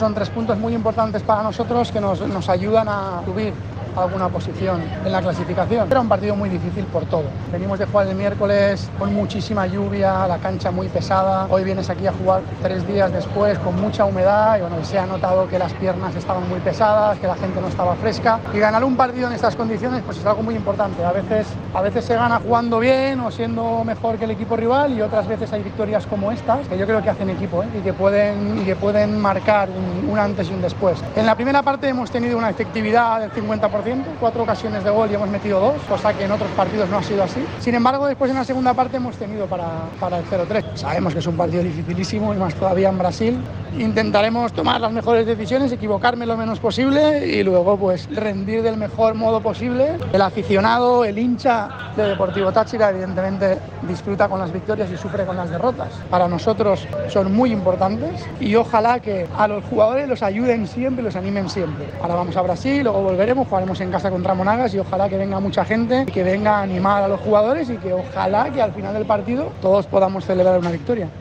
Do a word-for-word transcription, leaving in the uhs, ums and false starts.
Son tres puntos muy importantes para nosotros que nos, nos ayudan a subir alguna posición en la clasificación. Era un partido muy difícil por todo. Venimos de jugar el miércoles con muchísima lluvia, la cancha muy pesada. Hoy vienes aquí a jugar tres días después con mucha humedad y bueno, se ha notado que las piernas estaban muy pesadas, que la gente no estaba fresca. Y ganar un partido en estas condiciones pues es algo muy importante. A veces, a veces se gana jugando bien o siendo mejor que el equipo rival y otras veces hay victorias como estas que yo creo que hacen equipo, ¿eh? y, que pueden, y que pueden marcar un, un antes y un después. En la primera parte hemos tenido una efectividad del cincuenta por ciento, cuatro ocasiones de gol y hemos metido dos, cosa que en otros partidos no ha sido así. Sin embargo, después en la segunda parte hemos tenido para, para el cero tres. Sabemos que es un partido dificilísimo y más todavía en Brasil. Intentaremos tomar las mejores decisiones, equivocarme lo menos posible y luego pues rendir del mejor modo posible. El aficionado, el hincha de Deportivo Táchira evidentemente disfruta con las victorias y sufre con las derrotas. Para nosotros son muy importantes y ojalá que a los jugadores los ayuden siempre, los animen siempre. Ahora vamos a Brasil, luego volveremos, jugaremos en casa contra Monagas y ojalá que venga mucha gente, que venga a animar a los jugadores y que ojalá que al final del partido todos podamos celebrar una victoria.